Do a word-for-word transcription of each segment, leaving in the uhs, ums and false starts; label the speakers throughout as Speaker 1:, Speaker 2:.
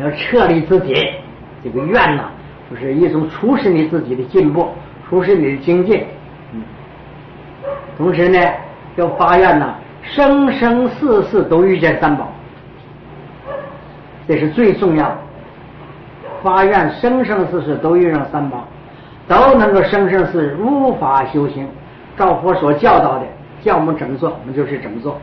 Speaker 1: 要撤离自己。这个愿呢，就是一种促使你自己的进步，促使你的精进。嗯，同时呢，要发愿呢，生生世世都遇见三宝，这是最重要的。发愿生生世世都遇上三宝，都能够生生世世如法修行，照佛所教导的，叫我们怎么做，我们就是怎么做。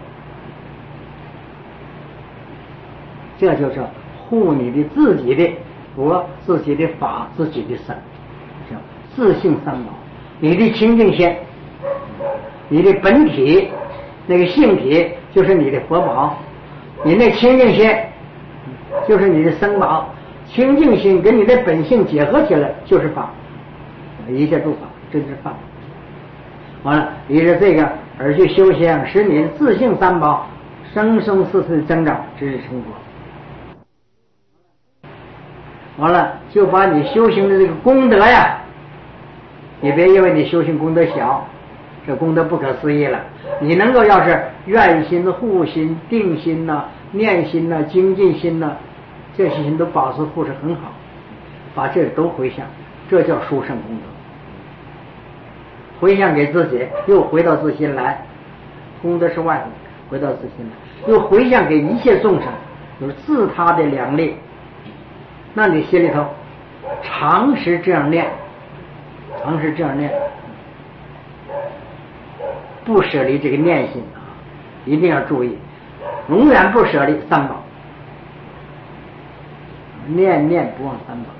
Speaker 1: 这就是护你的自己的佛、自己的法、自己的身，叫自性三宝。你的清净心，你的本体，那个性体就是你的佛宝，你那清净心就是你的僧宝。清净心跟你的本性结合起来就是法，一切诸法这就是法。完了，依着这个而去修行，使你的自性三宝生生世世增长，直至成佛。完了，就把你修行的这个功德呀，你别因为你修行功德小，这功德不可思议了。你能够要是愿心、护心、定心呐、啊、念心呐、啊、精进心呐、啊，这些心都保持护持很好，把这都回向，这叫殊胜功德。回向给自己，又回到自心来，功德是外回到自心来，又回向给一切众生，有自他的良力。那你心里头常时这样念，常时这样念，不舍离这个念心啊，一定要注意，永远不舍离三宝，念念不忘三宝。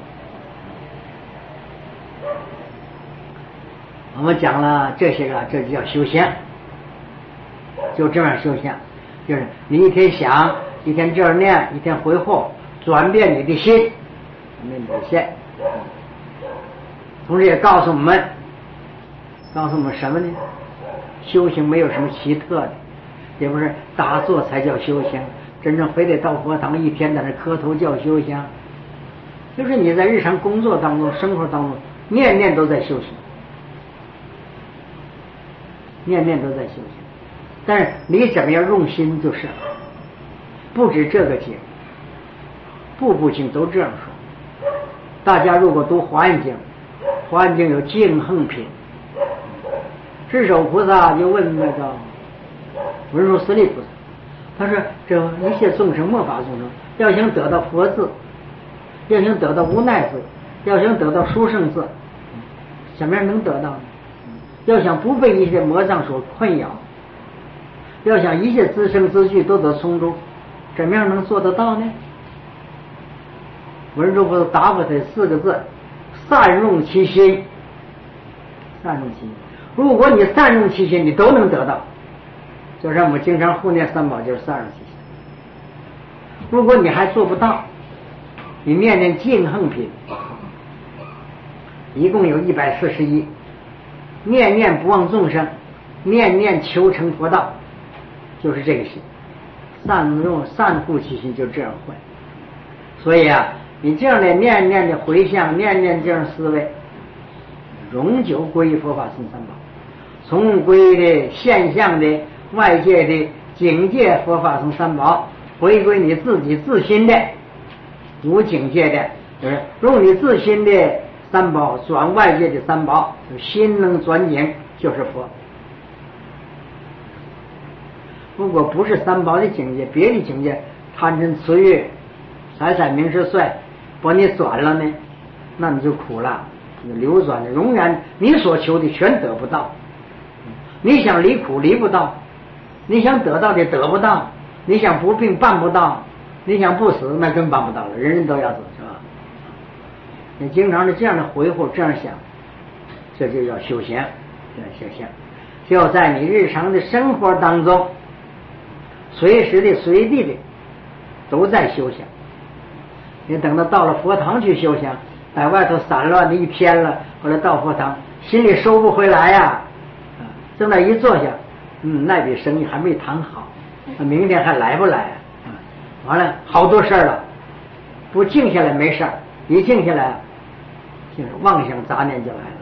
Speaker 1: 我们讲了这些个，这就叫修仙，就这样修仙，就是你一天想，一天这样念，一天回护，转变你的心，转变你的心。同时也告诉我们，告诉我们什么呢？修行没有什么奇特的，也不是打坐才叫修行，真正非得到佛堂一天在那磕头叫修行，就是你在日常工作当中、生活当中，念念都在修行。念念都在修行，但是你怎么样用心就是了。不止这个经，步步经都这样说。大家如果读华严经，华严经有净横品，智首菩萨就问那个文殊师利菩萨，他说这一切众生末法众生要想得到佛字，要想得到无奈字，要想得到殊胜字，什么样能得到呢？要想不被一些魔障所困扰，要想一切自生自具都得从中，怎么样能做得到呢？文殊菩萨答复他四个字：善用其心。善用其心，如果你善用其心，你都能得到。就像我们经常护念三宝，就是善用其心。如果你还做不到，你念念净横品，一共有一百四十一。念念不忘众生，念念求成佛道，就是这个心。善用善护其心，就这样会。所以啊，你这样的念念的回向，念念这样思维，永久归于佛法僧三宝，从归的现象的外界的境界佛法僧三宝，回归你自己自心的无境界的，就是用你自心的三宝转外界的三宝，心能转境就是佛。如果不是三宝的境界，别的境界贪嗔痴欲财产名食睡把你转了呢，那你就苦了，你流转的永远你所求的全得不到。你想离苦离不到，你想得到的得不到，你想不病办不到，你想不死那更办不到了，人人都要死，是吧？你经常的这样的回复，这样想，这就叫修行，这样修行，就在你日常的生活当中，随时的随地的都在修行。你等到到了佛堂去修行，在外头散乱的一天了，或者到佛堂心里收不回来呀、啊，正在一坐下，嗯，那笔生意还没谈好，明天还来不来啊？完了好多事儿了，不静下来没事儿，一静下来就是妄想杂念就来了。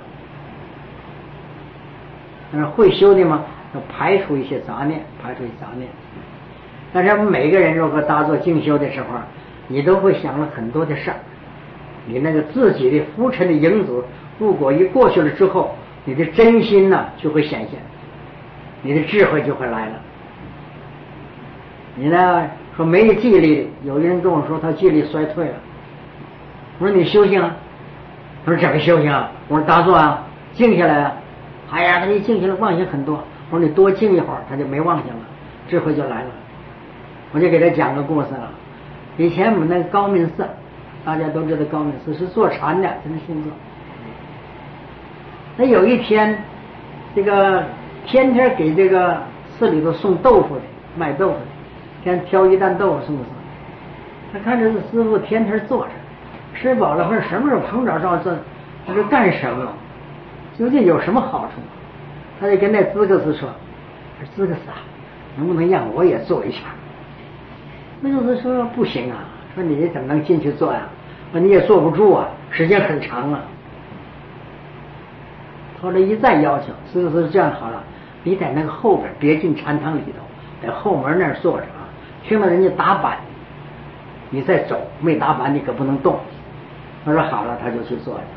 Speaker 1: 但是会修的嘛，要排除一些杂念，排除一些杂念。但是我们每个人如果打坐静修的时候， 你都会想了很多的事儿。你那个自己的浮沉的影子，如果一过去了之后，你的真心呢就会显现，你的智慧就会来了。你呢说没记忆力，有的人跟我说他记忆力衰退了，我说你修行啊，他说怎么修行啊？我说打坐啊，静下来啊。哎呀，他一静下来忘性很多。我说你多静一会儿，他就没忘性了，智慧就来了。我就给他讲个故事了。以前我们那个高明寺，大家都知道高明寺是坐禅的，真是信坐。那有一天，这个天天给这个寺里头送豆腐的，卖豆腐的，天挑一担豆腐送上。他看这个师傅天天坐着，吃饱了或者什么时候碰着着这，他说干什么？究竟有什么好处？他就跟那资格斯说：“说资格斯啊，能不能让我也坐一下？”那就是说不行啊，说你怎么能进去坐呀、啊？说你也坐不住啊，时间很长啊。后来一再要求，资格斯这样好了，你在那个后边，别进禅堂里头，在后门那儿坐着啊，听到人家打板，你再走，没打板你可不能动。他说好了，他就去坐着。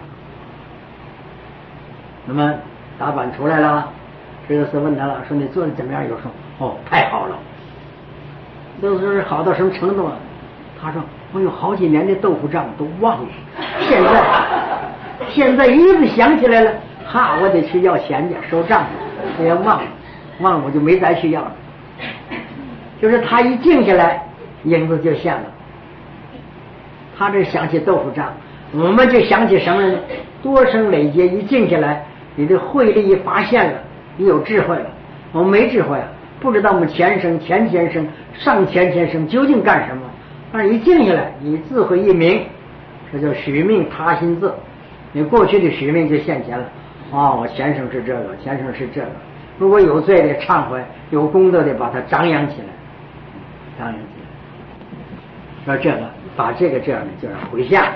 Speaker 1: 那么打板出来了，这个是问他了，说你做的怎么样？有说哦，太好了。都是好到什么程度啊？他说我有好几年的豆腐账都忘了，现在现在一直想起来了，哈，我得去要钱去收账去，也忘了，忘了我就没再去要了。就是他一静下来，影子就现了。他这想起豆腐账，我们就想起什么呢？多生累劫，一静下来，你的慧力一发现了，你有智慧了。我们没智慧啊，不知道我们前生、前前生、上前前生究竟干什么。但是一静下来，你智慧一明，这叫许命他心自，你过去的许命就现前了。哦，我前生是这个，前生是这个。如果有罪的忏悔，有功德的把它张扬起来，张扬起来。说这个，把这个这样的就是回向。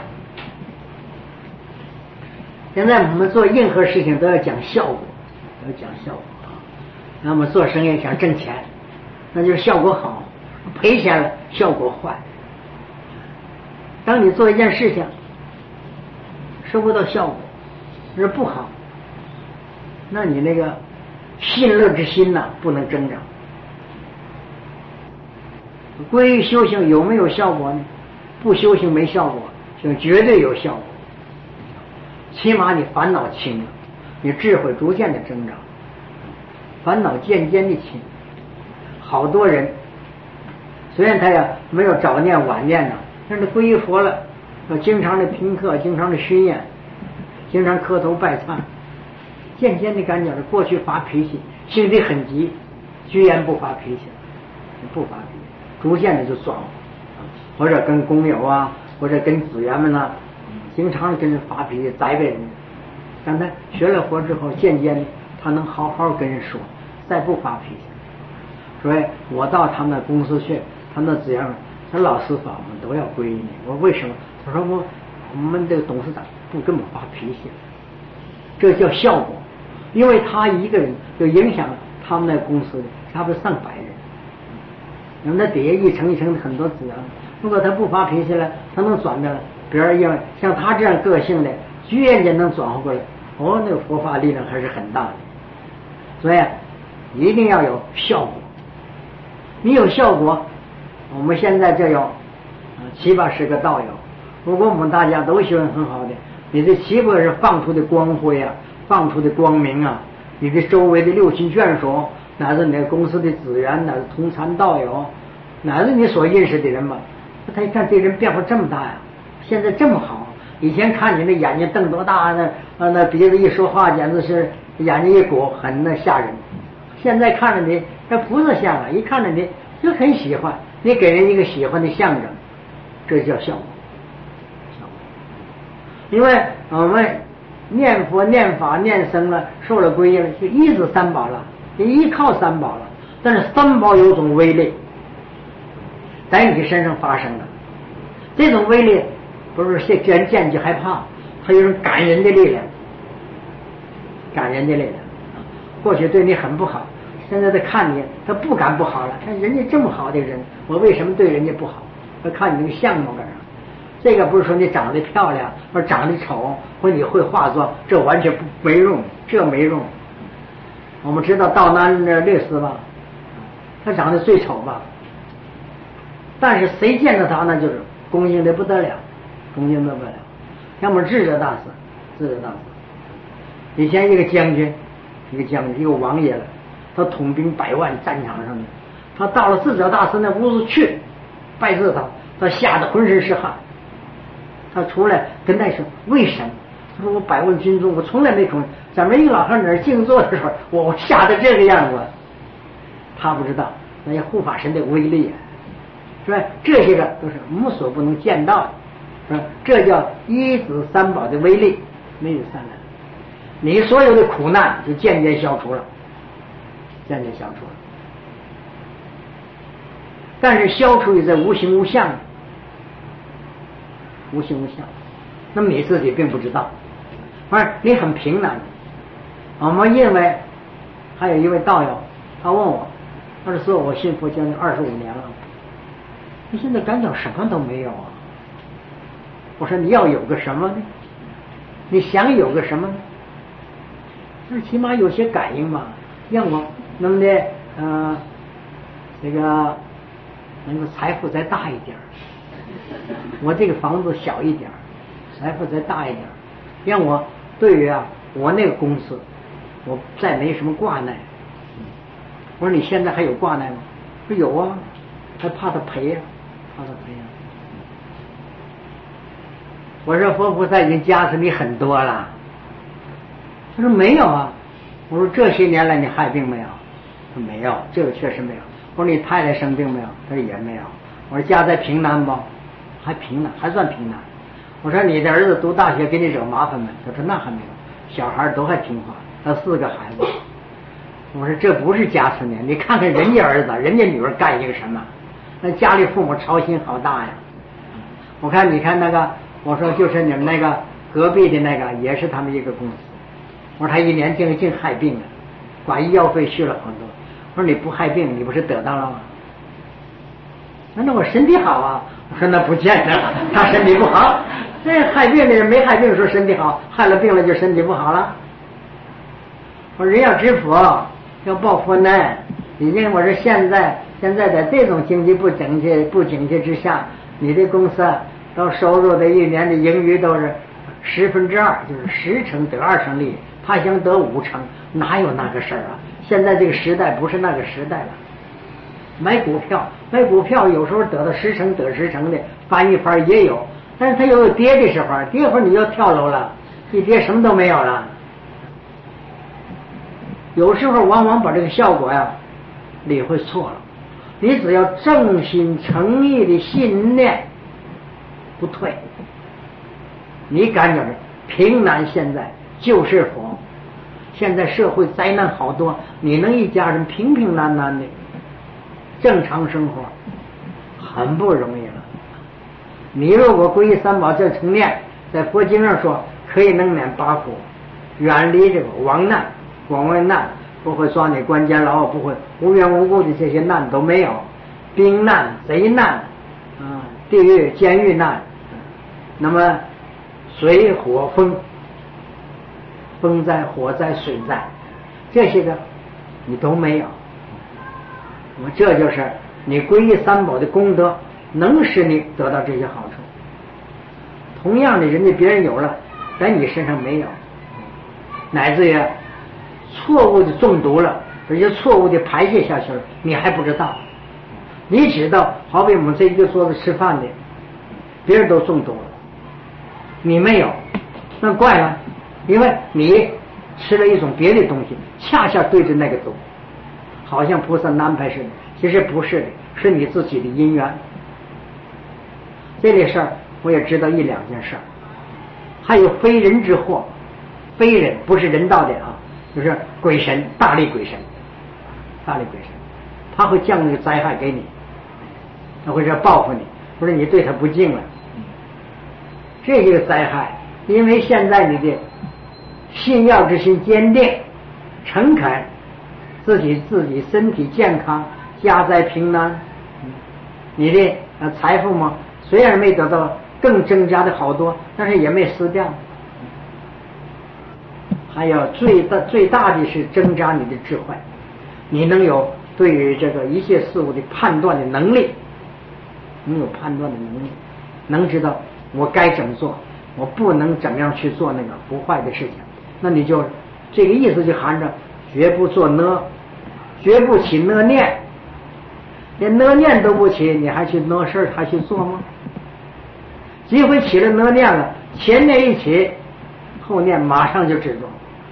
Speaker 1: 现在我们做任何事情都要讲效果，要讲效果啊。那么做生意想挣钱，那就是效果好；赔钱了，效果坏。当你做一件事情收不到效果，是不好，那你那个信乐之心呐、啊、不能增长。关于修行有没有效果呢？不修行没效果，就绝对有效果。起码你烦恼轻了，你智慧逐渐的增长，烦恼渐渐的轻。好多人虽然他也没有早念晚念呢，但是皈依佛了，经常的听课，经常的熏验，经常磕头拜忏，渐渐的感觉到过去发脾气，性子很急，居然不发脾气，不发脾气，逐渐的就转化，或者跟工友啊，或者跟子员们呢、啊，经常跟人发脾气，责备人。但他学了佛之后，渐渐的他能好好跟人说，再不发脾气。所以我到他们公司去，他们的子员说老师傅，我们都要皈依你。我说为什么？他说我我们这个董事长不跟我发脾气，这叫效果。因为他一个人就影响他们那公司的差不多上百人，那么他底下一层一层的很多子员，如果他不发脾气了，他能转的了。别人因为像他这样个性的，居然间能转化过来，哦，那个佛法力量还是很大的。所以一定要有效果。你有效果，我们现在就有七八十个道友。如果我们大家都修行很好的，你这七八是放出的光辉啊，放出的光明啊，你的周围的六亲眷属，乃至你的公司的职员，乃至同参道友，乃至你所认识的人吧，他一看这人变化这么大呀，现在这么好。以前看你那眼睛瞪多大，那那鼻子一说话简直是眼睛一鼓，很那吓人。现在看着你，那不是像啊，一看着你就很喜欢，你给人一个喜欢的象征，这叫效果。因为我们念佛、念法、念僧了，受了皈依了，就依止三宝了，你依靠三宝了。但是三宝有种威力在你身上发生了，这种威力不是见人见就害怕，它有种感人的力量，感人的力量。过去对你很不好，现在他看你，他不敢不好了。看人家这么好的人，我为什么对人家不好？ 要看你那个相貌干啥。这个不是说你长得漂亮或者长得丑或者你会化妆，这完全不没用，这没用。我们知道道南的律师吧，他长得最丑吧，但是谁见到他那就是恭敬的不得了，恭敬的不得了。像我们智者大师，智者大师以前一个将军，一个将军，一个王爷了，他统兵百万战场上面，他到了智者大师那屋子去拜祭他，他吓得浑身是汗。他出来跟他说为什么？他说我百万军中我从来没恐，咱们一个老汉在那静坐的时候，我我吓得这个样子。他不知道那些护法神的威力啊，是吧？这些个都是我们所不能见到的，是吧？这叫一子三宝的威力，没有三难，你所有的苦难就渐渐消除了，渐渐消除了。但是消除也在无形无相，无形无相，那么你自己并不知道，反正你很平淡。我们因为还有一位道友，他问我，他说：“说我信佛将近二十五年了，你现在感觉什么都没有啊？”我说：“你要有个什么呢？你想有个什么呢？那起码有些感应嘛，让我能的呃这个能够财富再大一点，我这个房子小一点，财富再大一点，让我对于啊我那个公司我再没什么挂碍。”我说：“你现在还有挂碍吗？”说：“有啊，还怕他赔呀、啊，怕他赔呀、啊。”我说：“佛菩萨已经加持你很多了。”他说：“没有啊。”我说：“这些年来你害病没有？”他说：“没有，这个确实没有。”我说：“你太太生病没有？”他说：“也没有。”我说：“家在平南不？”还平南，还算平南。我说：“你的儿子读大学给你惹麻烦没？”他说：“那还没有，小孩都还听话，他四个孩子。”我说：“这不是加持呢，你看看人家儿子人家女儿干一个什么，那家里父母操心好大呀。我看你看那个，我说就是你们那个隔壁的那个也是他们一个公司，我说他一年净净害病了，管医药费去了很多。我说你不害病你不是得到了吗？那我身体好啊。我说那不见得，他身体不好，那害病的人没害病说身体好，害了病了就身体不好了。我说人要知佛要报佛难，已经我说现在现在在这种经济不景气不景气之下，你的公司到收入的一年的盈余都是十分之二，就是十成得二成利益，他想得五成，哪有那个事儿啊？现在这个时代不是那个时代了。买股票买股票有时候得到十成得十成的翻一番也有，但是它有跌的时候，跌会儿你就跳楼了，一跌什么都没有了。有时候往往把这个效果呀理会错了，你只要正心诚意的信念不退，你感觉平南现在就是佛。现在社会灾难好多，你能一家人平平安安的正常生活很不容易了。你如果皈依三宝这成念，在佛经上说可以能免八苦，远离这个亡难广为难，不会抓你关监牢，不会无缘无故的这些难都没有，兵难贼难啊，地狱监狱难，那么水火风风灾火灾水灾这些个你都没有。那么这就是你皈依三宝的功德能使你得到这些好处。同样的人家别人有了，在你身上没有，乃至于错误的中毒了，而且错误的排泄下去了，你还不知道。你知道好比我们这一个桌子吃饭的别人都中毒了，你没有，那怪了，因为你吃了一种别的东西恰恰对着那个毒，好像菩萨安排似的，其实不是的，是你自己的因缘。这类事儿我也知道一两件事儿，还有非人之祸，非人不是人道的啊，就是鬼神，大力鬼神，大力鬼神，他会降那个灾害给你，他会说报复你，或者你对他不敬了。这些个灾害，因为现在你的信要之心坚定诚恳，自己自己身体健康，家灾平安，你的啊，财富嘛，虽然没得到更增加的好多，但是也没失掉。还有最大最大的是增加你的智慧，你能有对于这个一切事物的判断的能力，能有判断的能力，能知道我该怎么做，我不能怎么样去做那个不坏的事情。那你就这个意思就含着绝不做呢，绝不起呢念，连呢念都不起，你还去呢事还去做吗？机会起了呢念了，前念一起，后念马上就止住。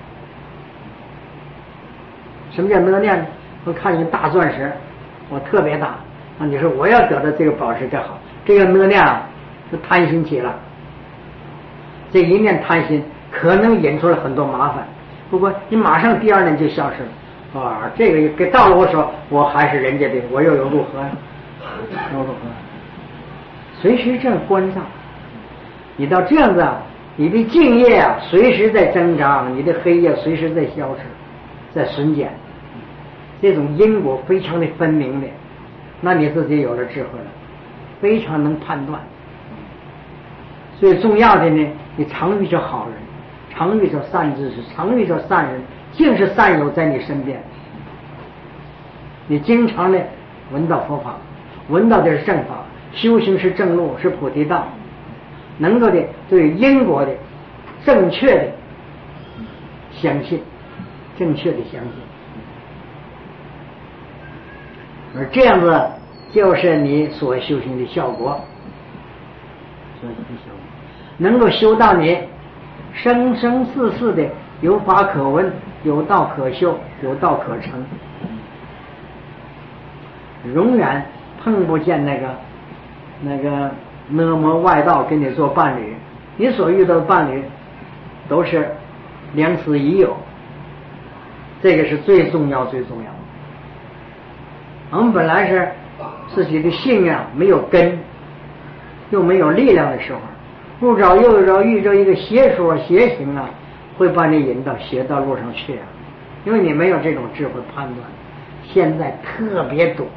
Speaker 1: 什么叫呢念呢？我看一个大钻石，我特别大啊！你说我要得到这个宝石更好，这个呢念啊，就贪心起了。这一念贪心可能引出了很多麻烦，不过你马上第二年就消失了。啊，这个给到了我说我还是人家的，我又有如何呀？又如何？随时这样关照，你到这样子啊，你的敬业啊随时在增长，你的黑夜随时在消失，在损减。这种因果非常的分明的，那你自己有了智慧了，非常能判断。最重要的呢，你常遇着好人，常遇着善知识，常遇着善人，尽是善友在你身边。你经常的闻到佛法，闻到的是正法，修行是正路，是菩提道，能够的对因果的正确的相信，正确的相信。而这样子就是你所修行的效果，所修行的效果能够修到你生生世世的有法可闻，有道可修，有道可成，永远碰不见那个那个恶魔外道跟你做伴侣，你所遇到的伴侣都是良师益友，这个是最重要最重要的。我们本来是自己的信仰没有根，又没有力量的时候，不找又找遇着一个邪说邪行啊，会把你引到邪道路上去啊，因为你没有这种智慧判断。现在特别多，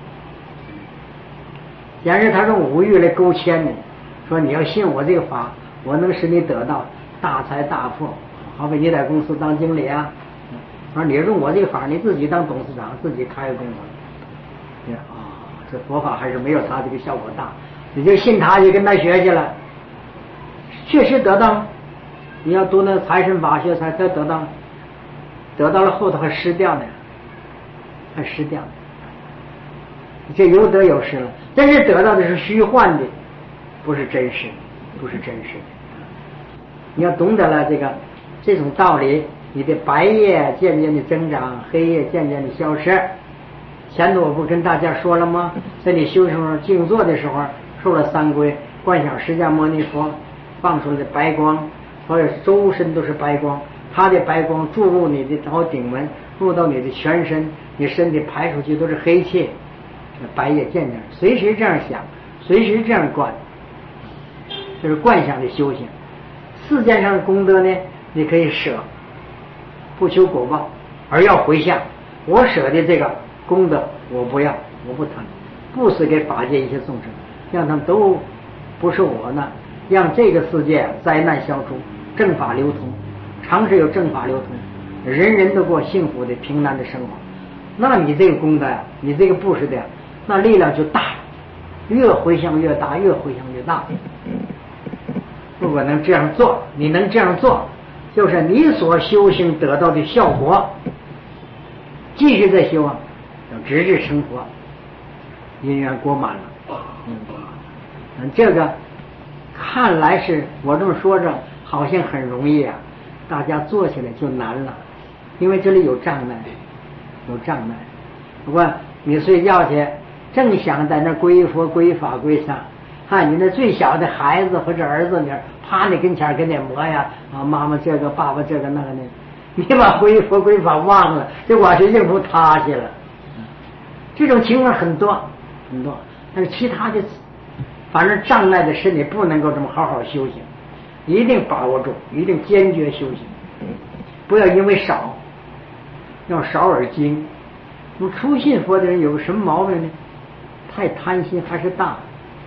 Speaker 1: 假如他用五欲来勾牵你，说你要信我这个法，我能使你得到大财大富，好比你在公司当经理啊，说你用我这个法，你自己当董事长，自己开个公司。啊，这佛法还是没有他这个效果大，你就信他，就跟他学去了，确实得到。你要读那财神法学才才得到，得到了后头还失掉呢，还失掉呢，这有得有失了。但是得到的是虚幻的，不是真实，不是真实的。你要懂得了这个这种道理，你的白夜渐渐的增长，黑夜渐渐的消失。前头我不跟大家说了吗？在你修行静坐的时候，受了三归，观想释迦牟尼佛放出来的白光，所有周身都是白光，他的白光注入你的头顶门，入到你的全身，你身体排出去都是黑气，白夜渐渐，随时这样想，随时这样观，这是观想的修行。世间上的功德呢，你可以舍，不求果报，而要回向。我舍的这个功德我不要，我不贪，布施给法界一些众生，让他们都不是我呢，让这个世界灾难消除，正法流通，常时有正法流通，人人都过幸福的平安的生活。那你这个功德呀，你这个布施的呀，那力量就大，越回向越大，越回向越大。如果能这样做，你能这样做，就是你所修行得到的效果，继续再修啊，直至成佛，因缘果满了。嗯，这个看来是我这么说着好像很容易啊，大家做起来就难了，因为这里有障碍，有障碍。不过你睡觉去，正想在那归佛归法归僧，看你那最小的孩子或者儿子，你趴你跟前跟你磨呀，啊妈妈这个爸爸这个那个那个，你把归佛归法忘了，就往这应付他去了。这种情况很多很多，但是其他的反正障碍的是你不能够这么好好修行，一定把握住，一定坚决修行，不要因为少，要少而精。那么初信佛的人有个什么毛病呢？太贪心还是大，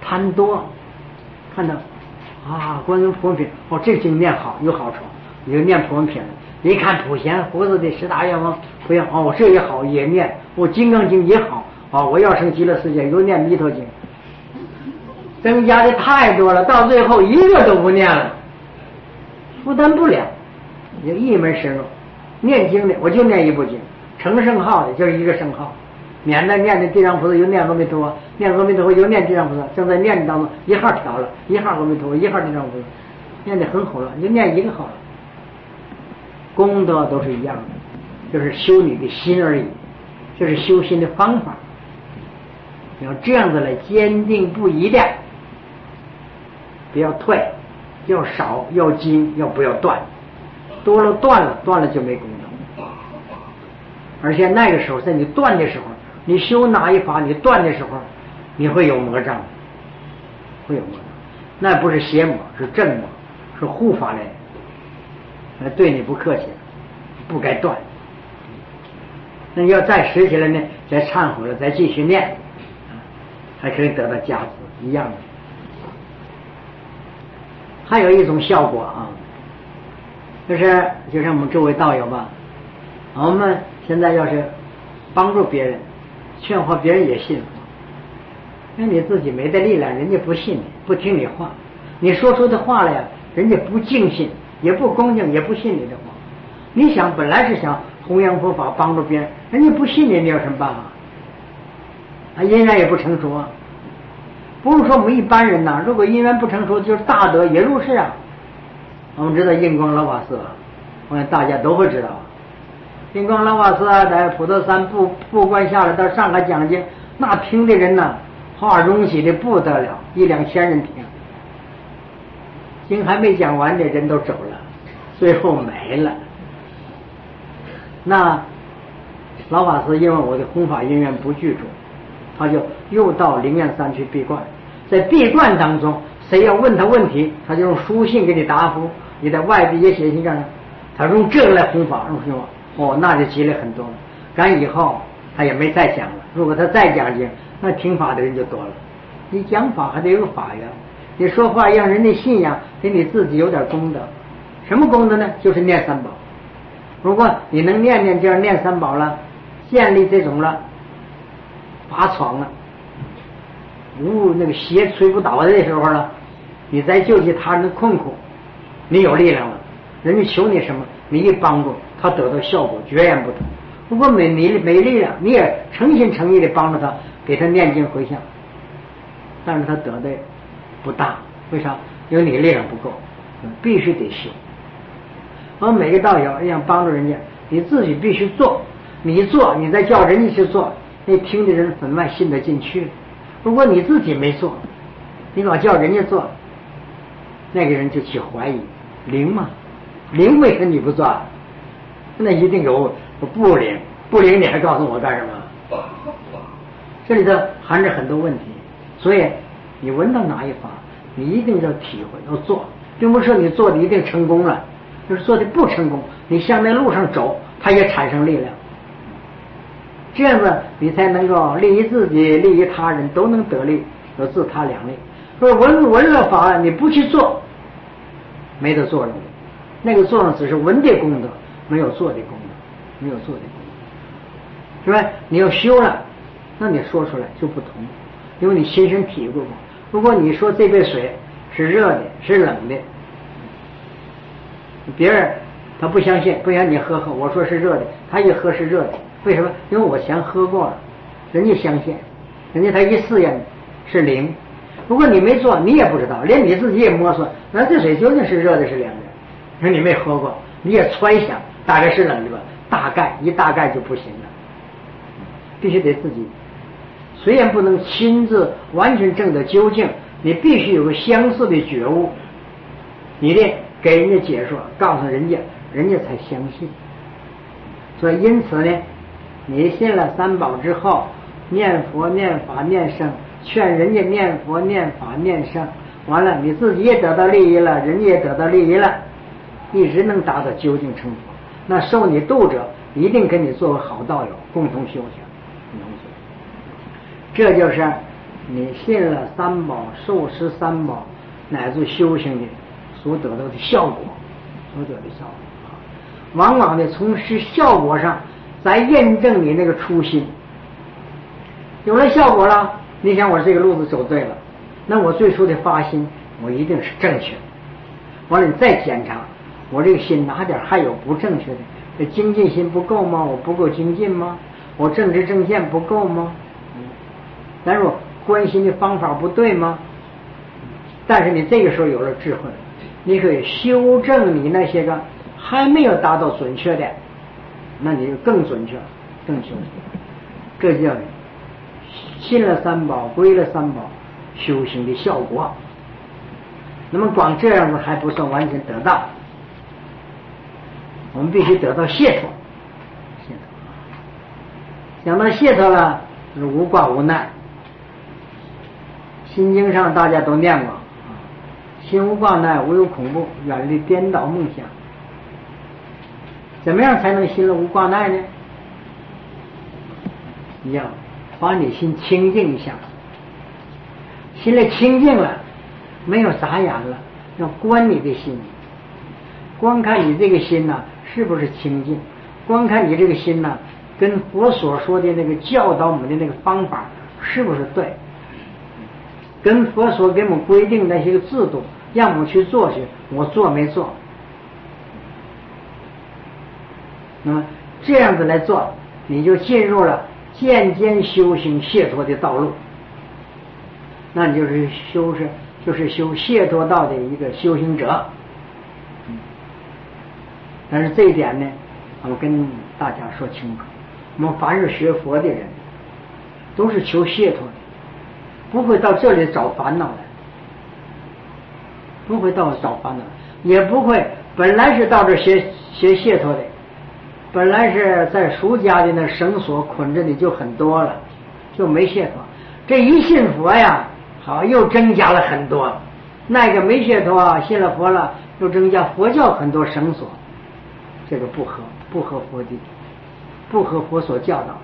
Speaker 1: 贪多，看到啊，观音普门品，哦，这个经念好有好处，你就念普门品了。一看普贤佛子的十大愿望，不要哦，这也好也念，我、哦、金刚经也好，哦，我要成极乐世界又念弥陀经，增加的太多了，到最后一个都不念了，负担不了，你就一门深入。念经的我就念一部经，成圣号的就是一个圣号，免得念的地藏菩萨又念阿弥陀佛，念阿弥陀佛又念地藏菩萨，正在念当中一号调了，一号阿弥陀佛，一号地藏菩萨，念得很好了，你就念一个好了，功德都是一样的，就是修你的心而已，这是修心的方法。要这样子来坚定不移的，不要退，要少，要精，要不要断，多了断了，断了就没功德。而且那个时候在你断的时候，你修哪一法，你断的时候，你会有魔障，会有魔障，那不是邪魔，是正魔，是护法来的，对你不客气，不该断。那要再拾起来呢，再忏悔了，再继续念，还可以得到加持，一样的。还有一种效果啊，就是就像我们周围道友吧，我们现在要是帮助别人，劝化别人也信，那你自己没得力量，人家不信你，不听你话，你说出的话来呀，人家不敬信，也不恭敬，也不信你的话。你想本来是想弘扬佛法，帮助别人，人家不信你，你有什么办法？啊，因缘也不成熟啊。不是说我们一般人呐，如果因缘不成熟，就是大德也入世啊。我们知道印光老法师，我想大家都会知道。印光老法师啊，在普陀山布布观下来到上海讲经，那听的人呐，话容喜的不得了，一两千人听。经还没讲完的人都走了，最后没了。那老法师因为我的弘法因缘不具足，他就又到灵岩山去闭关。在闭关当中，谁要问他问题，他就用书信给你答复，你在外地也写信上，他用这个来弘法，用弘法，哦，那就积累很多了。赶以后他也没再讲了。如果他再讲经，那听法的人就多了。你讲法还得有法源，你说话让人的信仰，给你自己有点功德。什么功德呢？就是念三宝。如果你能念念这样念三宝了，建立这种了法闯了，无那个邪吹不倒的时候了，你再救济他人的困苦，你有力量了，人家求你什么，你一帮助他得到效果决然不同。如果没你没力量，你也诚心诚意的帮助他，给他念经回向，但是他得的不大，为啥？因为你力量不够，必须得修。而每个道友要帮助人家，你自己必须做，你做你再叫人家去做，那听的人分外信得进去。如果你自己没做，你老叫人家做，那个人就起怀疑，灵吗？灵为什么你不做？那一定有不灵，不灵你还告诉我干什么？这里头含着很多问题，所以你闻到哪一法，你一定要体会要做，并不是说你做的一定成功了，就是做的不成功，你向那路上走，它也产生力量。这样子你才能够利于自己，利于他人，都能得利，有自他两利。说闻闻了法，你不去做，没得作用，那个作用只是闻的功德，没有做的功德，没有做的功德，是吧？你要修了，那你说出来就不同，因为你亲身体会过。如果你说这杯水是热的，是冷的，别人他不相信，不想你喝喝，我说是热的，他一喝是热的，为什么？因为我先喝过了，人家相信，人家他一试验是灵。如果你没做，你也不知道，连你自己也摸索，那这水究竟是热的是凉的？说你没喝过，你也揣想大概是冷的吧，大概一大概就不行了，必须得自己。虽然不能亲自完全证得究竟，你必须有个相似的觉悟，你得给人家解说，告诉人家，人家才相信。所以因此呢，你信了三宝之后，念佛念法念圣，劝人家念佛念法念圣，完了你自己也得到利益了，人家也得到利益了，一直能达到究竟成佛。那受你度者一定跟你做个好道友，共同修行。这就是你信了三宝，受持三宝，乃至修行的所得到的效果，所得的效果，往往呢从是效果上再验证你那个初心。有了效果了，你想我这个路子走对了，那我最初的发心我一定是正确的。完了你再检查，我这个心哪点还有不正确的？这精进心不够吗？我不够精进吗？我正知正见不够吗？但是我观心的方法不对吗？但是你这个时候有了智慧，你可以修正你那些个还没有达到准确的，那你就更准确更修正。这叫信了三宝归了三宝修行的效果。那么光这样子还不算完全得到，我们必须得到解脱。解脱想到解脱了，就是无挂无难。心经上大家都念过，心无挂难，无有恐怖，远离颠倒梦想。怎么样才能心了无挂难呢？你要把你心清净一下，心里清净了，没有杂染了，要观你的心，观看你这个心呐、啊、是不是清净，观看你这个心呐、啊、跟佛所说的那个教导我们的那个方法是不是对，跟佛所给我们规定那些个制度让我们去做去，我做没做。那么这样子来做，你就进入了渐渐修行解脱的道路，那你就是修是就是修解脱道的一个修行者。但是这一点呢，我跟大家说清楚，我们凡是学佛的人都是求解脱的，不会到这里找烦恼的，不会到找烦恼，也不会本来是到这学学解脱的，本来是在俗家的那绳索捆着的就很多了，就没解脱。这一信佛呀，好又增加了很多，那个没解脱信了佛了，又增加佛教很多绳索，这个不合不合佛的，不合佛所教导。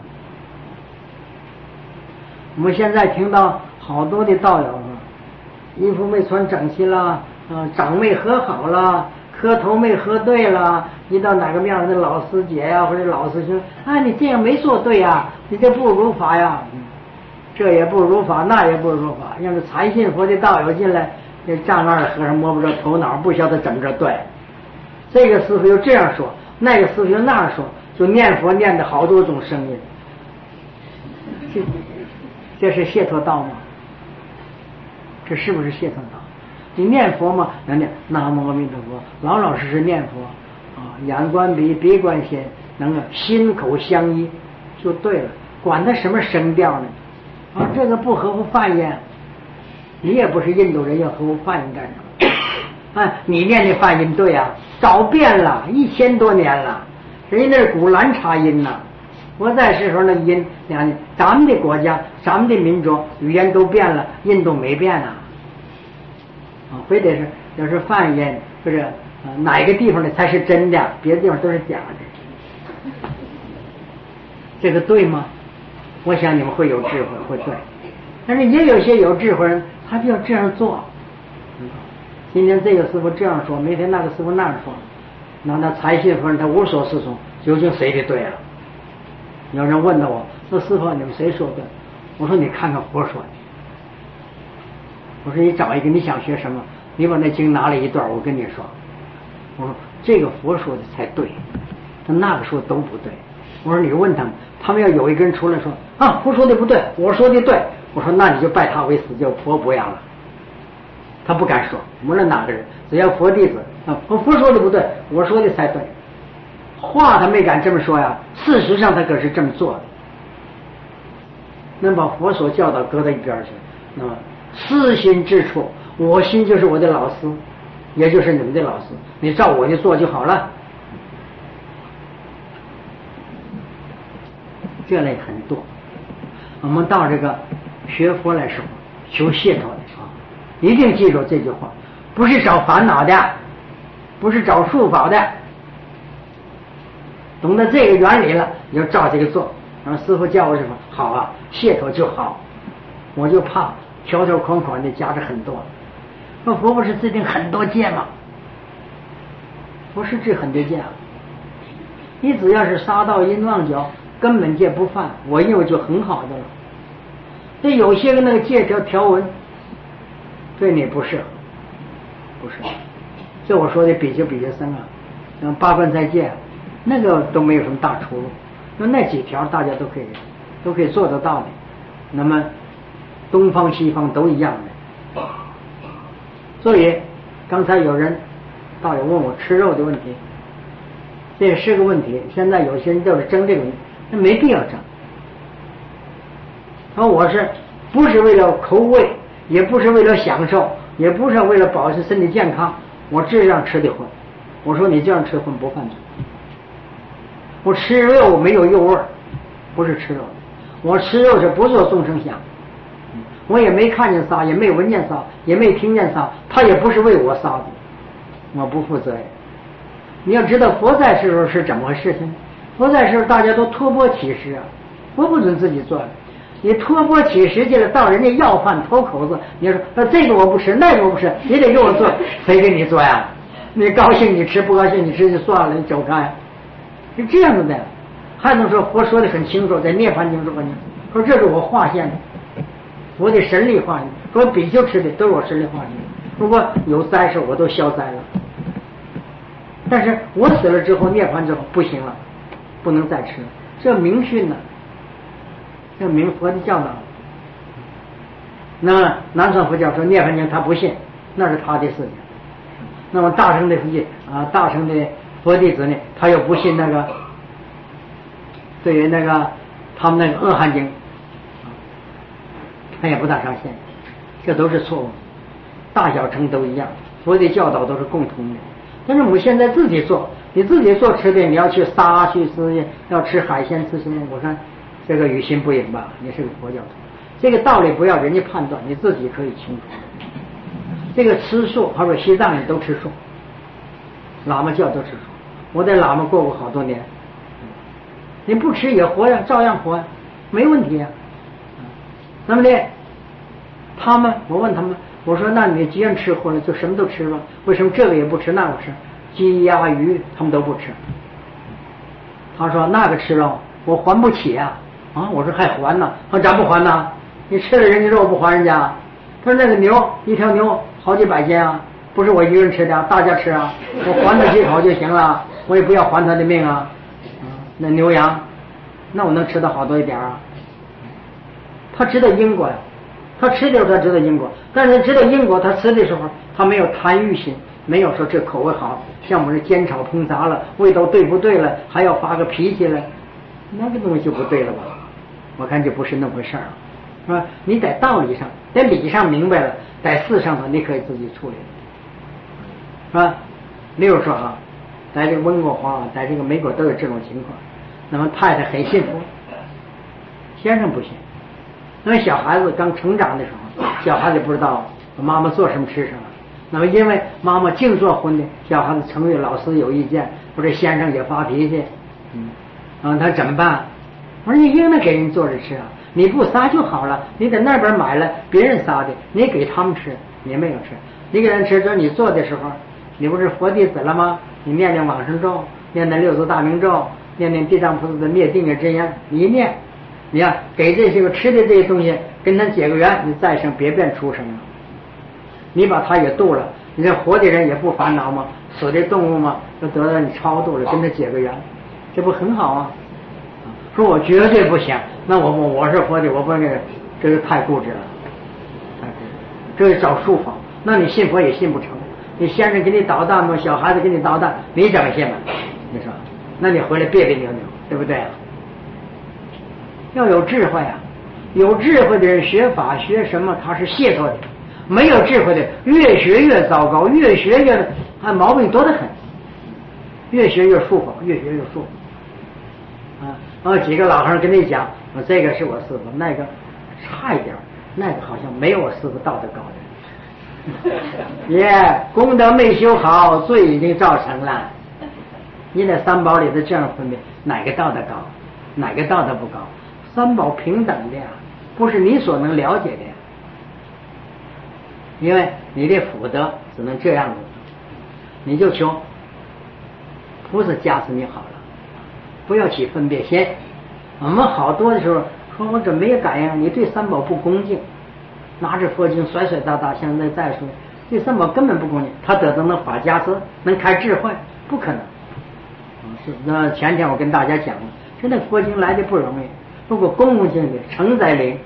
Speaker 1: 我们现在听到好多的道友啊，衣服没穿整齐了，呃，掌没合好了，磕头没合对了，一到哪个面的老师姐呀、啊、或者老师兄啊，你这样没做对呀、啊，你这不如法呀，这也不如法，那也不如法。要是才信佛的道友进来，这丈二和尚摸不着头脑，不晓得怎么着对。这个师傅又这样说，那个师傅又那样说，就念佛念的好多种声音。这这是解脱道吗？这是不是解脱道？你念佛嘛，能念南无阿弥陀佛，老老实实念佛啊，眼观鼻，鼻观心，能够心口相依，就对了。管它什么声调呢？啊，这个不合乎梵音，你也不是印度人，要合乎梵音干什么？啊，你念的梵音对啊，早变了，一千多年了，人家那是古兰察音呐、啊。我在时候那音，两咱们的国家，咱们的民族语言都变了，印度没变啊。啊，非得是要是梵音，或者、呃、哪个地方的才是真的，别的地方都是假的。这个对吗？我想你们会有智慧，会对。但是也有些有智慧人，他就要这样做。今天这个师傅这样说，明天那个师傅那样说，那那才信佛人他无所适从，究竟谁的对啊？有人问到我说：“师傅，你们谁说对？”我说：“你看看佛说的。”我说：“你找一个你想学什么，你把那经拿了一段，我跟你说。”我说：“这个佛说的才对，他那个说都不对。”我说：“你问他们，他们要有一个人出来说啊，佛说的不对，我说的对。”我说：“那你就拜他为师，就佛不要了。”他不敢说，无论哪个人，只要佛弟子啊，佛佛说的不对，我说的才对。话他没敢这么说呀，事实上他可是这么做的。能把佛所教导搁到一边去，那么私心之处，我心就是我的老师，也就是你们的老师，你照我的做就好了。这类很多，我们到这个学佛来说，求解脱的啊，一定记住这句话，不是找烦恼的，不是找束缚的。懂得这个原理了，你就照这个做。然后师父教我什么好啊，解脱就好。 我就怕条条框框的夹着很多。那佛不是制定很多戒吗？不是治很多戒啊。你只要是杀盗淫妄酒根本戒不犯，我认为就很好的了。这有些个那个戒条条文对你不适合，不是。这我说的比丘比丘僧啊，像八关斋戒，那个都没有什么大出入。那那几条大家都可以都可以做得到的。那么东方西方都一样的。所以刚才有人倒也问我吃肉的问题，这也是个问题。现在有些人就是争这个问题，那没必要争。而我是不是为了口味，也不是为了享受，也不是为了保持身体健康，我这样吃的荤。我说你这样吃荤不犯罪。我吃肉没有肉味，不是吃肉，我吃肉是不做众生相，我也没看见杀，也没闻见杀，也没听见杀，他也不是为我杀的，我不负责任。你要知道佛在时候是怎么回事情，佛在时候大家都托钵乞食啊，佛不准自己做的。你托钵乞食去了，到人家要饭脱口子，你说那这个我不吃，那个我不吃，你得给我做，谁给你做呀？你高兴你吃，不高兴你吃就算了，你走开。是这样子的。还能说佛说的很清楚，在涅槃经说呢，说这是我化现的，我的神力化现，说比丘吃的都是我神力化现的，如果有灾事我都消灾了。但是我死了之后涅槃之后不行了，不能再吃了，这明训呢，这明佛的教导。那么南传佛教说涅槃经他不信，那是他的事情。那么大乘的佛教啊，大乘的佛弟子呢，他又不信那个对于那个他们那个阿含经，他也不大相信，这都是错误。大小乘都一样，佛的教导都是共同的。但是我们现在自己做，你自己做吃的，你要去杀去吃，要吃海鲜吃什么？我看这个于心不忍吧，你是个佛教徒，这个道理不要人家判断，你自己可以清楚。这个吃素，好说西藏人都吃素，喇嘛教都吃素，我在喇嘛过过好多年，你不吃也活呀，照样活呀，没问题呀。那么呢，他们我问他们，我说那你既然吃荤了，就什么都吃吧，为什么这个也不吃那个吃？鸡鸭鱼他们都不吃。他说那个吃了我还不起啊。啊，我说还还呢？他咋不还呢？你吃了人家肉不还人家？他说那个牛一条牛好几百斤啊，不是我一个人吃的，大家吃啊，我还他几口就行了，我也不要还他的命啊。那牛羊，那我能吃到好多一点啊。他知道因果呀，他吃的时候他知道因果，但是知道因果，他吃的时候他没有贪欲心，没有说这口味好，像我们是煎炒烹炸了，味道对不对了，还要发个脾气了，那个东西就不对了吧？我看就不是那回事儿，是吧？你在道理上，在理上明白了，在事上头你可以自己处理，是吧？例如说啊，在这个温哥华，在这个美国都有这种情况。那么太太很信佛，先生不信。那么小孩子刚成长的时候，小孩子不知道妈妈做什么吃什么。那么因为妈妈净做荤的，小孩子成语老师有意见，或者先生也发脾气，嗯，啊，他怎么办？我说你应该给人做着吃啊，你不杀就好了。你在那边买了别人杀的，你给他们吃，你没有吃。你给人吃，就是你做的时候，你不是佛弟子了吗？你念念往生咒，念念六字大明咒，念念地藏菩萨的灭定业真言，你一念，你要给这些个吃的这些东西跟他结个缘，你再生别变出生了，你把他也度了，你这活的人也不烦恼吗？死的动物嘛，就得到你超度了，跟他结个缘，这不很好啊？说我绝对不行，那我我我是活的，我不那个，这个太固执了，太固执，这是找术法，那你信佛也信不成。你先生给你捣蛋嘛，小孩子给你捣蛋，你怎么信嘛？你说，那你回来别别扭扭，对不对啊？要有智慧啊！有智慧的人学法学什么，他是解脱的；没有智慧的，越学越糟糕，越学越还毛病多得很，越学越束缚，越学越束缚。啊，啊，几个老和尚跟你讲，我这个是我师傅，那个差一点，那个好像没有我师傅道德高的。耶、yeah, 功德没修好，罪已经造成了。你在三宝里头这样分别，哪个道德高，哪个道德不高？三宝平等的呀， 不是你所能了解的，因为你的福德只能这样子，你就求菩萨加持你好了，不要起分别心。我们好多的时候说我怎么没有感应，你对三宝不恭敬，拿着佛经甩甩哒哒，像在再说对三宝根本不恭敬，他得到能法加持，能开智慧，不可能。是那前天我跟大家讲了，现在佛经来的不容易，如果恭恭敬敬承载灵，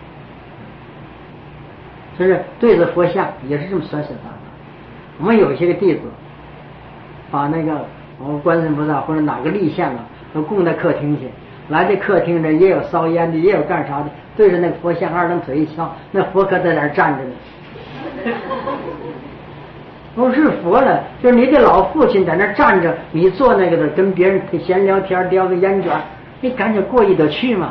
Speaker 1: 就是对着佛像也是这么甩甩哒哒。我们有些个弟子把那个我们观世音菩萨或者哪个立像啊都供在客厅去，来的客厅的也有烧烟的，也有干啥的，对着那个佛像二郎腿一敲，那佛可在那儿站着呢。不是佛了，就是你的老父亲在那儿站着，你做那个的跟别人闲聊天叼个烟卷，你赶紧过意得去嘛。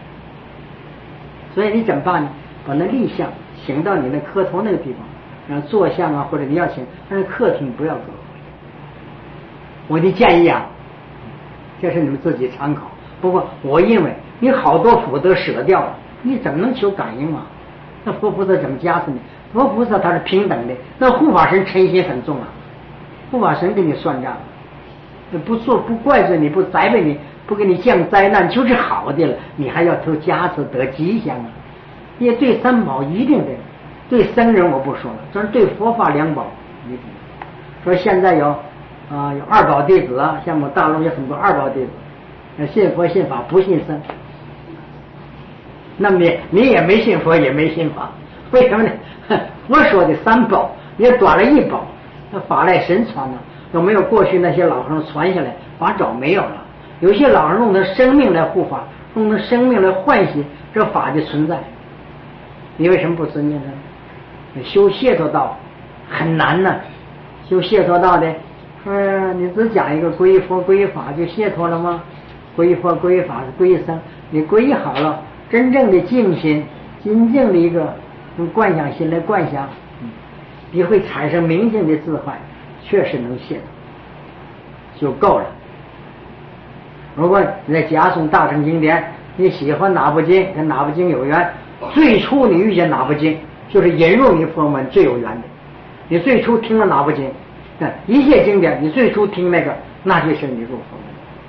Speaker 1: 所以你怎么办呢？把那立像请到你那磕头那个地方，然后坐像啊，或者你要请，但是客厅不要搁。我的建议啊，这是你们自己参考。不过我认为你好多福德舍掉了，你怎么能求感应啊？那佛菩萨怎么加持你？佛菩萨他是平等的，那护法神嗔心很重啊，护法神给你算账，不做不怪罪你，不责备你，不给你降灾难，就是好的了，你还要求加持得吉祥啊！因为对三宝一定的，对僧人我不说了，就是对佛法两宝一定。说现在有啊、呃、有二宝弟子啊，像我们大陆有很多二宝弟子，信佛信法不信僧。那么你你也没信佛也没信法，为什么呢？佛说的三宝也短了一宝，那法赖神传呢，有没有过去那些老和尚传下来？法早没有了。有些老和尚用他生命来护法，用他生命来唤醒这法的存在。你为什么不尊敬他？修解脱道很难呢、啊。修解脱道的，说你只讲一个皈依佛皈依法就解脱了吗？皈依佛皈依法皈依僧，你皈依好了，真正的静心，真正的一个用观想心来观想，你会产生明净的智慧，确实能信就够了。如果你在假诵大乘经典，你喜欢哪部经跟哪部经有缘，最初你遇见哪部经就是引入你佛门最有缘的。你最初听了哪部经，一切经典你最初听那个，那就是你入佛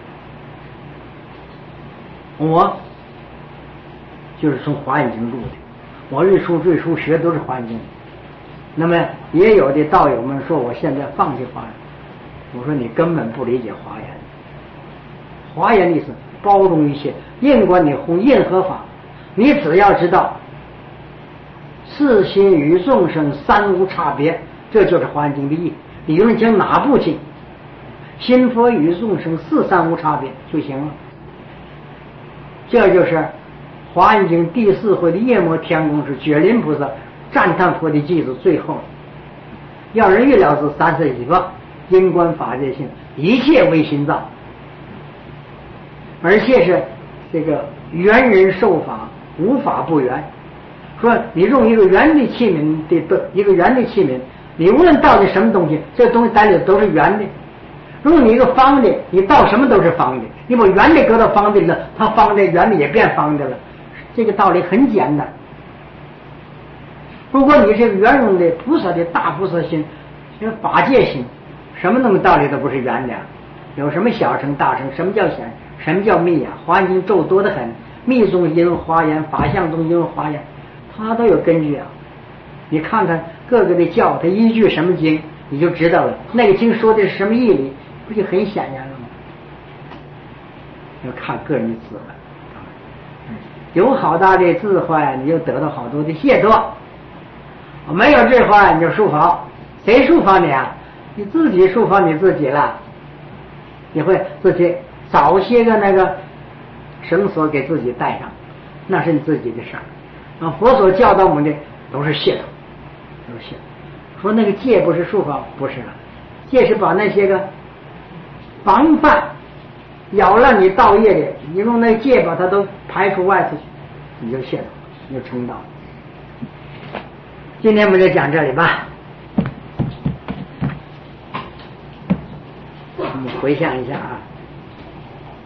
Speaker 1: 门。我就是从华严经入的，我最初最初学都是华严经。那么也有的道友们说我现在放弃华严，我说你根本不理解华严。华严的意思包容一切，任管你弘任何法，你只要知道四心与众生三无差别，这就是华严经的义。你无论讲哪部经，心佛与众生四三无差别就行了。这就是华严经第四回的夜摩天宫是觉林菩萨赞叹佛的句子最后，要人欲了知三世一个因观法界性，一切为心造，而且是这个圆人受法，无法不圆。说你用一个圆的器皿的一个圆的器皿，你无论倒的什么东西，这东西带里都是圆的。如果你一个方的，你倒什么都是方的，你把圆的搁到方的了，它方的圆的也变方的了。这个道理很简单。如果你是圆融的菩萨的大菩萨心，这法界心，什么那么道理都不是圆的。有什么小乘大乘，什么叫显，什么叫密啊？华严经咒多得很，密中因华严，法相中因华严，它都有根据啊。你看看各个的教，它依据什么经，你就知道了。那个经说的是什么义理，不就很显然了吗？要看个人的智慧，有好大的智慧，你就得到好多的解脱；没有智慧，你就束缚。谁束缚你啊？你自己束缚你自己了。你会自己找些个那个绳索给自己带上，那是你自己的事儿。啊，佛所教导我们的都是解脱，都是解脱。说那个戒不是束缚，不是了，戒是把那些个防范咬了你道业的，你用那个戒把它都排除外头去，你就解脱，你就成道。今天我们就讲这里吧。我们回想一下啊。